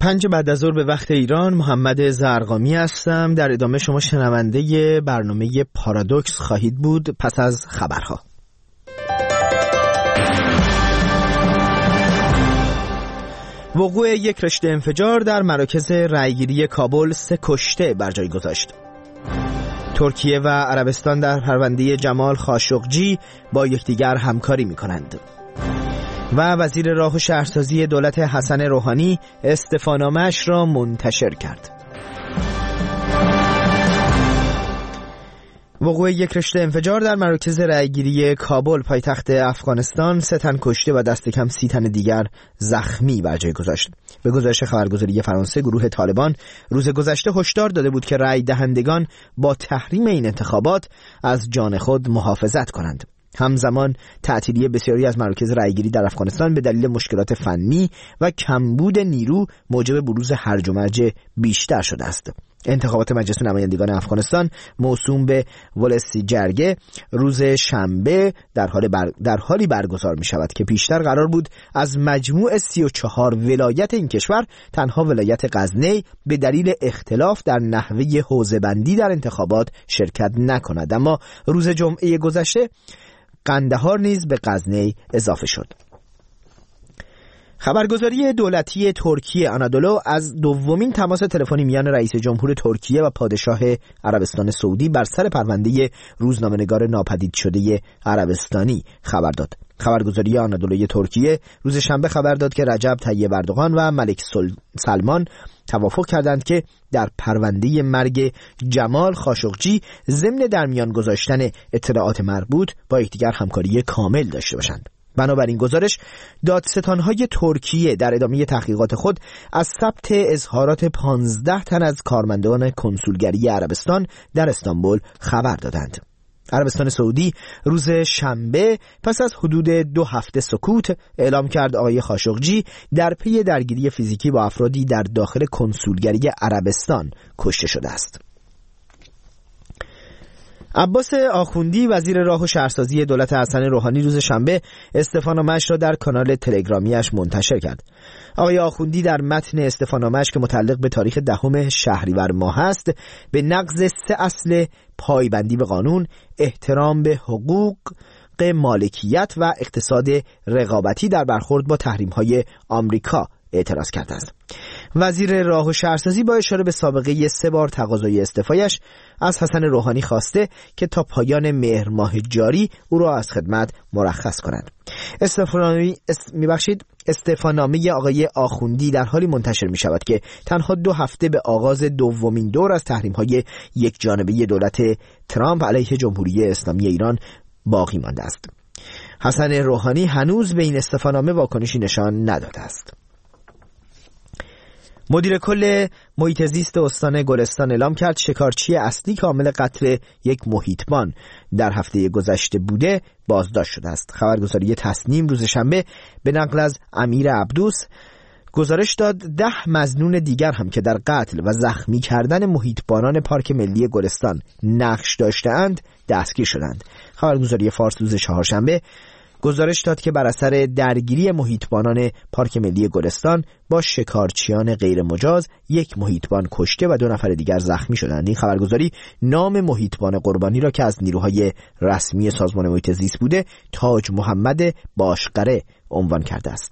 5 بعد از ظهر به وقت ایران، محمد زرقامی هستم. در ادامه شما شنونده برنامه پارادوکس خواهید بود پس از خبرها. وقوع یک رشته انفجار در مراکز رایگیری کابل 3 کشته بر جای گذاشت. ترکیه و عربستان در پرونده جمال خاشقجی با یکدیگر همکاری می‌کنند. و وزیر راه و شهرسازی دولت حسن روحانی استعفانامه‌اش را منتشر کرد. وقوع یک رشته انفجار در مراکز رایگیری کابل پایتخت افغانستان 3 تن کشته و دست کم 30 تن دیگر زخمی بر جای گذاشت. به گزارش خبرگزاری فرانسه، گروه طالبان روز گذشته هشدار داده بود که رای دهندگان با تحریم این انتخابات از جان خود محافظت کنند. همزمان تعطیلی بسیاری از مراکز رایگیری در افغانستان به دلیل مشکلات فنی و کمبود نیرو موجب بروز هرج و مرج بیشتر شده است. انتخابات مجلس نمایندگان افغانستان موسوم به ولسی جرگه روز شنبه در حالی برگزار می شود که پیشتر قرار بود از مجموع 34 ولایت این کشور تنها ولایت غزنی به دلیل اختلاف در نحوه حوزه‌بندی در انتخابات شرکت نکند، اما روز جمعه گذشته قندهار نیز به غزنی اضافه شد. خبرگزاری دولتی ترکیه آنادولو از دومین تماس تلفنی میان رئیس جمهور ترکیه و پادشاه عربستان سعودی بر سر پرونده روزنامه‌نگار ناپدید شده عربستانی خبر داد. خبرگزاری آنادولوی ترکیه روز شنبه خبر داد که رجب طیب اردوغان و ملک سلمان توافق کردند که در پرونده مرگ جمال خاشقجی ضمن در میان گذاشتن اطلاعات مربوط با یکدیگر همکاری کامل داشته باشند. بنابراین گزارش دادستان‌های ترکیه در ادامه تحقیقات خود از ثبت اظهارات 15 تن از کارمندان کنسولگری عربستان در استانبول خبر دادند. عربستان سعودی روز شنبه پس از حدود 2 هفته سکوت اعلام کرد آقای خاشقجی در پی درگیری فیزیکی با افرادی در داخل کنسولگری عربستان کشته شده است. عباس آخوندی وزیر راه و شهرسازی دولت حسن روحانی روز شنبه استعفانامه‌اش را در کانال تلگرامیش منتشر کرد. آقای آخوندی در متن استعفانامه‌اش که متعلق به تاریخ 10 شهریور ماه است به نقض 3 اصل پایبندی به قانون، احترام به حقوق مالکیت و اقتصاد رقابتی در برخورد با تحریم‌های آمریکا اعتراض کرده است. وزیر راه و شهرسازی با اشاره به سابقه 3 بار تقاضای استعفایش از حسن روحانی خواسته که تا پایان مهر ماه جاری او را از خدمت مرخص کند. استعفانامه آقای آخوندی در حالی منتشر می شود که تنها 2 هفته به آغاز دومین دور از تحریم‌های یک جانبه دولت ترامپ علیه جمهوری اسلامی ایران باقی مانده است. حسن روحانی هنوز به این استعفانامه واکنشی نشان نداده است. مدیر کل محیط زیست استان گلستان اعلام کرد شکارچی اصلی که عامل قتل یک محیطبان در هفته گذشته بوده بازداشت شده است. خبرگزاری تصنیم روز شنبه به نقل از امیر عبدوس گزارش داد 10 مظنون دیگر هم که در قتل و زخمی کردن محیطبانان پارک ملی گلستان نقش داشته‌اند دستگیر شدند. خبرگزاری فارس روز چهارشنبه گزارش داد که بر اثر درگیری محیطبانان پارک ملی گلستان با شکارچیان غیر مجاز 1 محیطبان کشته و 2 نفر دیگر زخمی شدند. این خبرگزاری نام محیطبان قربانی را که از نیروهای رسمی سازمان محیط زیست بوده تاج محمد باشقره عنوان کرده است.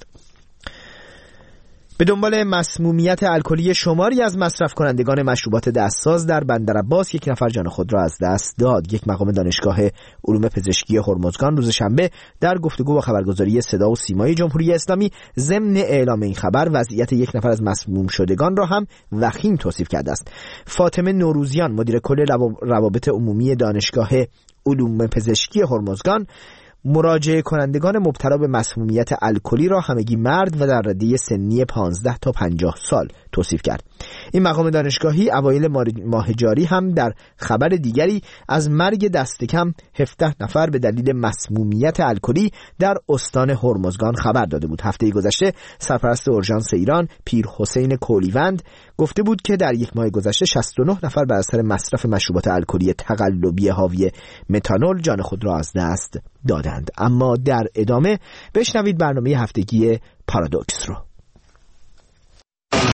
به دنبال مسمومیت الکلی شماری از مصرف کنندگان مشروبات دستساز در بندرعباس 1 نفر جان خود را از دست داد. یک مقام دانشگاه علوم پزشکی هرمزگان روز شنبه در گفتگو با خبرگزاری صدا و سیمای جمهوری اسلامی ضمن اعلام این خبر وضعیت 1 نفر از مسموم شدگان را هم وخیم توصیف کرده است. فاطمه نوروزیان مدیر کل روابط عمومی دانشگاه علوم پزشکی هرمزگان مراجعه کنندگان مبتلا به مسمومیت الکلی را همگی مرد و در رده سنی 15 تا 50 سال توصیف کرد. این مقام دانشگاهی اوایل ماه جاری هم در خبر دیگری از مرگ دست کم 17 نفر به دلیل مسمومیت الکلی در استان هرمزگان خبر داده بود. هفته گذشته سرپرست اورژانس ایران پیر حسین کولیوند گفته بود که در 1 ماه گذشته 69 نفر بر اثر مصرف مشروبات الکلی تقلبی حاوی متانول جان خود را از دست دادند. اما در ادامه بشنوید برنامه هفتگی پارادوکس رو.